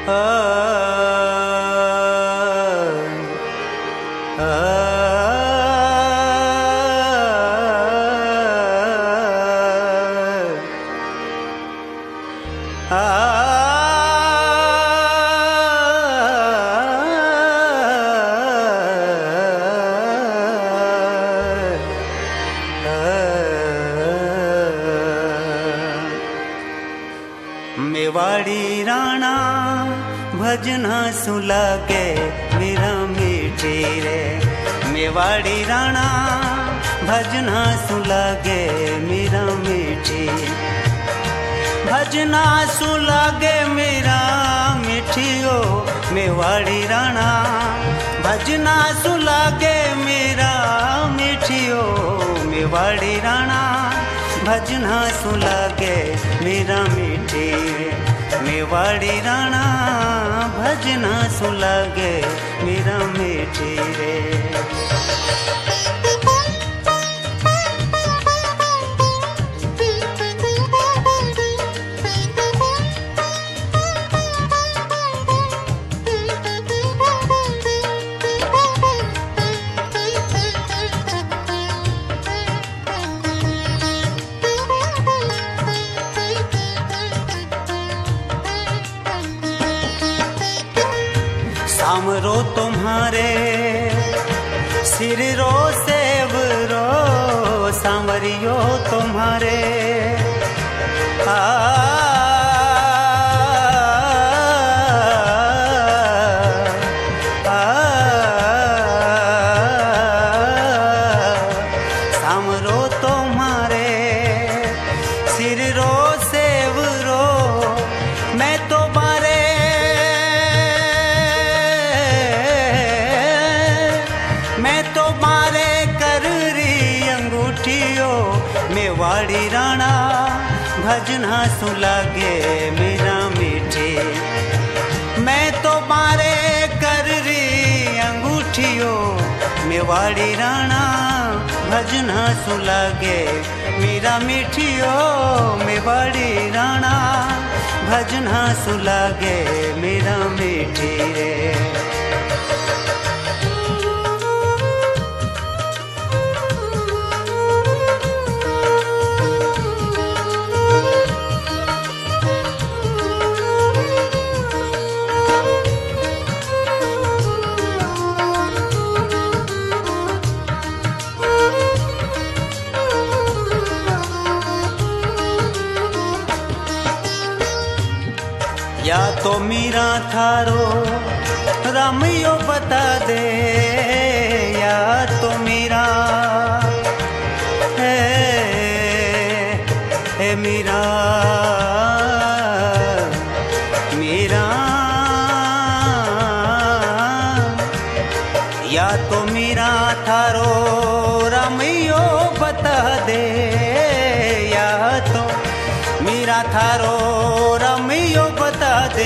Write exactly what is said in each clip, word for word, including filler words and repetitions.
आ, आ, मेवाड़ी राणा भजना सुलागे मेरा मीठी रे। मेवाड़ी राणा भजना सुलागे मेरा मीठी। भजना सुलागे मेरा मिठियो मेवाड़ी राणा। भजना सुलागे मेरा मिठियो मेवाड़ी राणा। भजना सुलागे मेरा मीठी मेवाड़ी राणा। भजना सुलागे मेरा मीठी रे। सामरो तुम्हारे सिर रो सेवरो। सांवरियो तुम्हारे आ, आ, सामरो तुम्हारे सिर रो सेवरो। मैं तो बारे मैं तो मारे कर री अंगूठियो मेवाड़ी राणा। भजना सुलागे मेरा मीठी। मैं तो मारे कर री अंगूठियो मेवाड़ी राणा। भजना सुलागे मेरा मिठियो मेवाड़ी राणा। भजना सुलागे मेरा मीठी रे। या तो मीरा थारो रामियो बता दे। या तो मीरा है, है मीरा मीरा। या तो मीरा थारो रामियो बता दे। या तो मीरा थारो रामियो बता दे।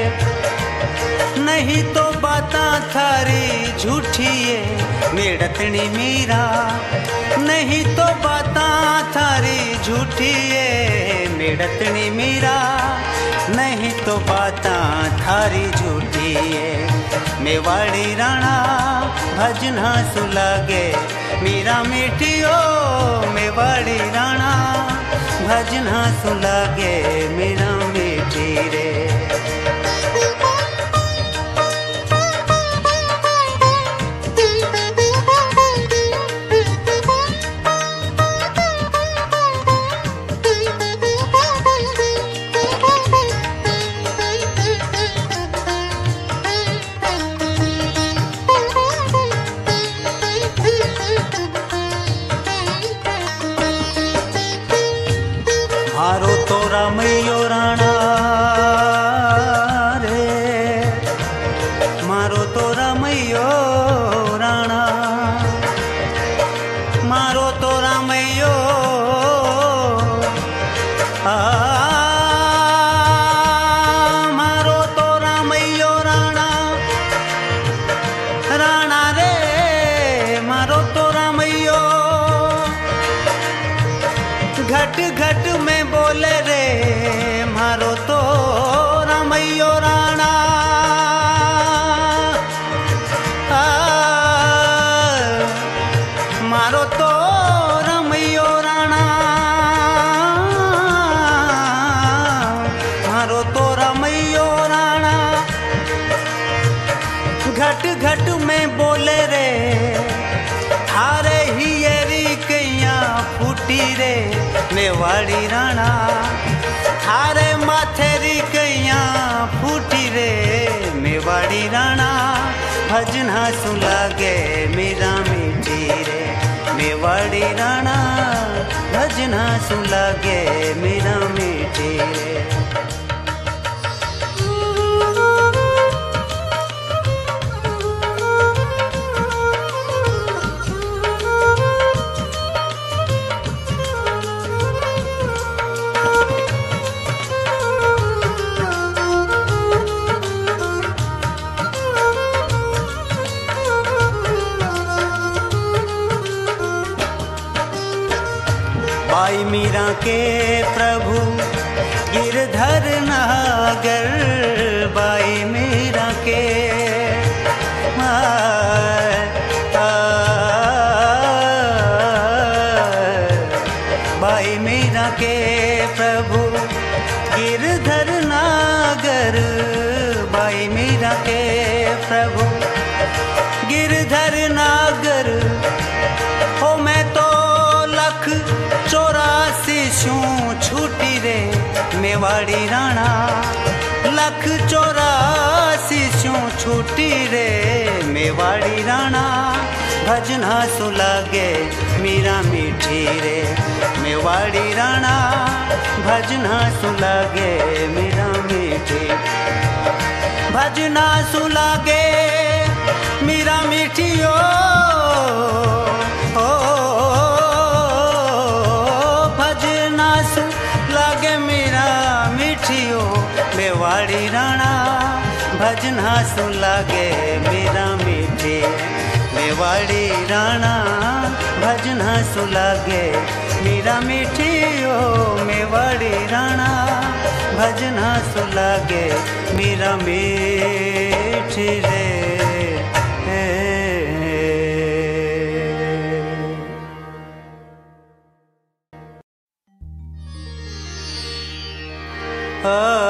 नहीं तो बातां थारी झूठी है मेड़तनी मीरा। नहीं तो बातां थारी झूठी है मेड़तनी मीरा। नहीं तो बातां थारी झूठी है मेवाड़ी राणा। भजना सुलागे मेरा मिठियो मेवाड़ी राणा। भजना सुलागे मेरा मीठी रे। मारो तो रामयो राम मेवाड़ी राणा थारे माथेरी कैया फूटी रे मेवाड़ी राणा भजना सुलागे मीरा मीठी रे मेवाड़ी राणा भजना सुलागे मीरा मीठी रे। बाई मीरा के प्रभु गिरधर नागर बाई मीरा के आ, आ, बाई मीरा के प्रभु गिरधर नागर बाई मीरा के प्रभु गिरधर नागर हो मैं तो लख चौरासी शू छूटी रे मेवाड़ी राणा लख चौरासी शू छूटी रे मेवाड़ी राणा भजना सुलागे मीरा मीठी रे मेवाड़ी राणा भजना सुलागे मीरा मीठी भजना सुलागे मीरा मीठी ओ, ओ, मेवाड़ी राणा भजना सुलागे मीरा मीठी मेवाड़ी राणा भजना सुलागे मीरा मीठी ओ मेवाड़ी राणा भजना सुलागे मीरा मीठी रे। आ